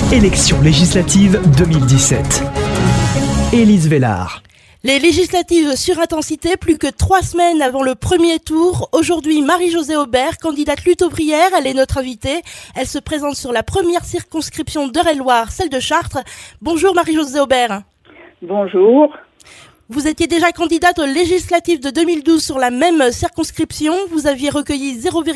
Élections législatives 2017. Élise Vellard. Les législatives sur intensité, plus que 3 semaines avant le premier tour. Aujourd'hui, Marie-Josée Aubert, candidate lutte ouvrière, elle est notre invitée. Elle se présente sur la première circonscription d'Eure-et-Loir, celle de Chartres. Bonjour Marie-Josée Aubert. Bonjour. Vous étiez déjà candidate aux législatives de 2012 sur la même circonscription. Vous aviez recueilli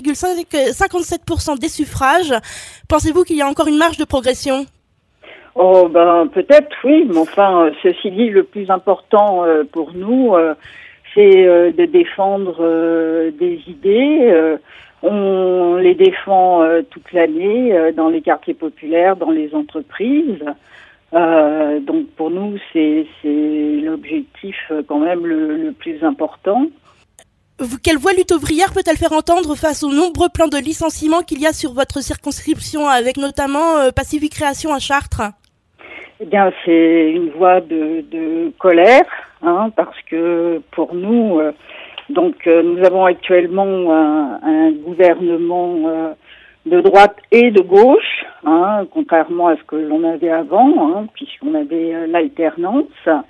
0,57% des suffrages. Pensez-vous qu'il y a encore une marge de progression ? Oh peut-être oui, mais enfin ceci dit, le plus important pour nous, c'est de défendre des idées. On les défend toute l'année dans les quartiers populaires, dans les entreprises. Donc pour nous, c'est l'objectif quand même le plus important. Quelle voix lutte ouvrière peut-elle faire entendre face aux nombreux plans de licenciement qu'il y a sur votre circonscription, avec notamment Pacific Création à Chartres ? Eh bien, c'est une voix de colère, parce que pour nous, nous avons actuellement un gouvernement de droite et de gauche, contrairement à ce que l'on avait avant, puisqu'on avait l'alternance.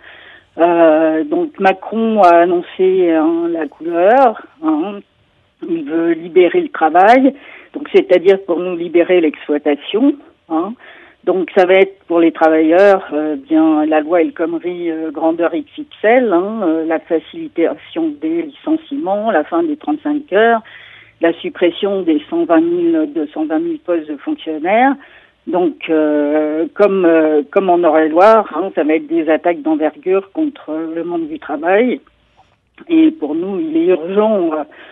Donc Macron a annoncé la couleur, il veut libérer le travail, donc c'est-à-dire pour nous libérer l'exploitation. Donc ça va être pour les travailleurs la loi El Khomri grandeur XXL, la facilitation des licenciements, la fin des 35 heures, la suppression des 220 000 postes de fonctionnaires. Donc comme en Eure-et-Loir, ça va être des attaques d'envergure contre le monde du travail. Et pour nous, il est urgent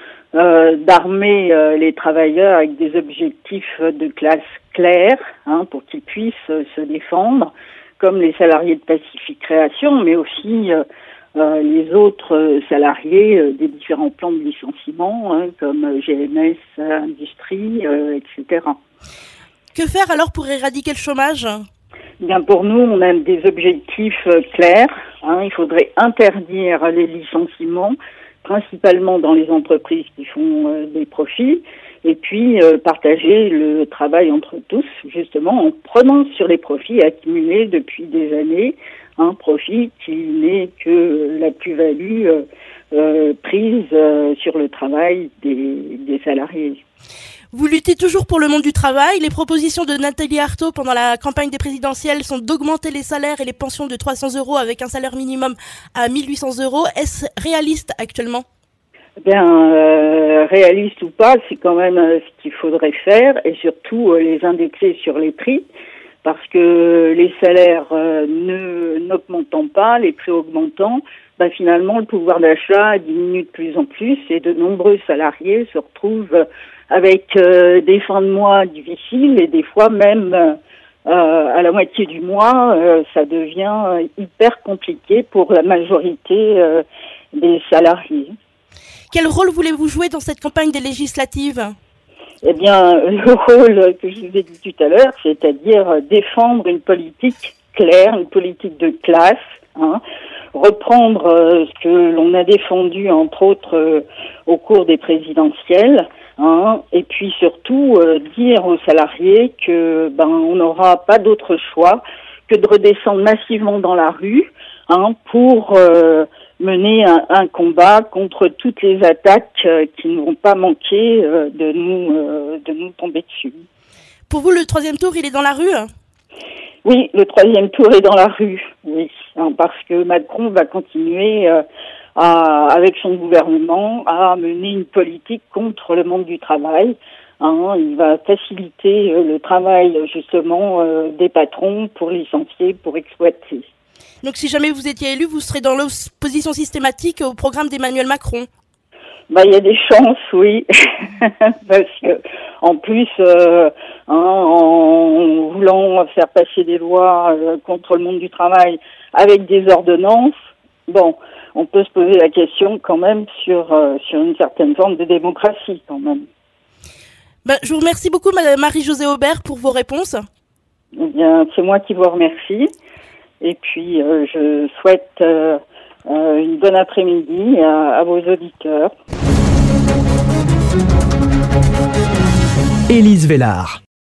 d'armer les travailleurs avec des objectifs de classe clairs, pour qu'ils puissent se défendre, comme les salariés de Pacific Création, mais aussi les autres salariés des différents plans de licenciement, comme GMS, Industrie, etc. Que faire alors pour éradiquer le chômage ? Bien, pour nous, on a des objectifs clairs. Il faudrait interdire les licenciements, principalement dans les entreprises qui font des profits, et puis partager le travail entre tous, justement en prenant sur les profits accumulés depuis des années, un profit qui n'est que la plus-value prise sur le travail des salariés. Vous luttez toujours pour le monde du travail. Les propositions de Nathalie Arthaud pendant la campagne des présidentielles sont d'augmenter les salaires et les pensions de 300 € avec un salaire minimum à 1 800 €. Est-ce réaliste actuellement ? Réaliste ou pas, c'est quand même ce qu'il faudrait faire, et surtout les indexer sur les prix, parce que les salaires n'augmentant pas, les prix augmentant, finalement le pouvoir d'achat diminue de plus en plus, et de nombreux salariés se retrouvent avec des fins de mois difficiles, et des fois même à la moitié du mois, ça devient hyper compliqué pour la majorité des salariés. Quel rôle voulez-vous jouer dans cette campagne des législatives ? Eh bien, le rôle que je vous ai dit tout à l'heure, c'est-à-dire défendre une politique claire, une politique de classe, reprendre ce que l'on a défendu, entre autres, au cours des présidentielles, et puis surtout dire aux salariés que on n'aura pas d'autre choix que de redescendre massivement dans la rue, pour mener un combat contre toutes les attaques qui ne vont pas manquer de nous tomber dessus. Pour vous, le 3e tour, il est dans la rue ? Oui, le 3e tour est dans la rue, oui, parce que Macron va continuer avec son gouvernement à mener une politique contre le monde du travail. Il va faciliter le travail justement des patrons pour licencier, pour exploiter. Donc si jamais vous étiez élu, vous serez dans l'opposition systématique au programme d'Emmanuel Macron ? Il y a des chances, oui, parce que en plus, en voulant faire passer des lois contre le monde du travail avec des ordonnances, on peut se poser la question quand même sur une certaine forme de démocratie quand même. Je vous remercie beaucoup, Marie-Josée Aubert, pour vos réponses. Eh bien, c'est moi qui vous remercie. Et puis, je souhaite une bonne après-midi à vos auditeurs. Élise Vellard.